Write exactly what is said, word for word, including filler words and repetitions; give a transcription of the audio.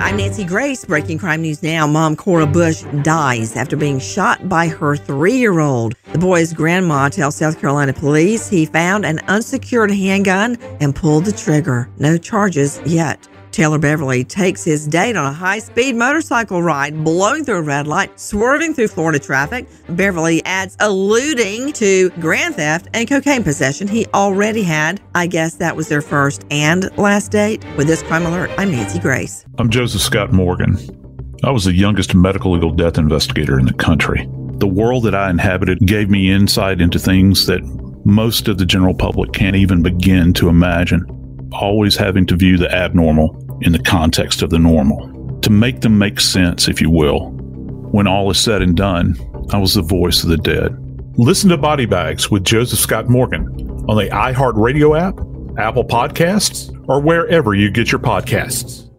I'm Nancy Grace. Breaking crime news now. Mom Cora Bush dies after being shot by her three-year-old. The boy's grandma tells South Carolina police he found an unsecured handgun and pulled the trigger. No charges yet. Taylor Beverly takes his date on a high-speed motorcycle ride, blowing through a red light, swerving through Florida traffic. Beverly adds alluding to grand theft and cocaine possession he already had. I guess that was their first and last date. With this Crime Alert, I'm Nancy Grace. I'm Joseph Scott Morgan. I was the youngest medical legal death investigator in the country. The world that I inhabited gave me insight into things that most of the general public can't even begin to imagine. Always having to view the abnormal in the context of the normal, to make them make sense, if you will. When all is said and done, I was the voice of the dead. Listen to Body Bags with Joseph Scott Morgan on the iHeartRadio app, Apple Podcasts, or wherever you get your podcasts.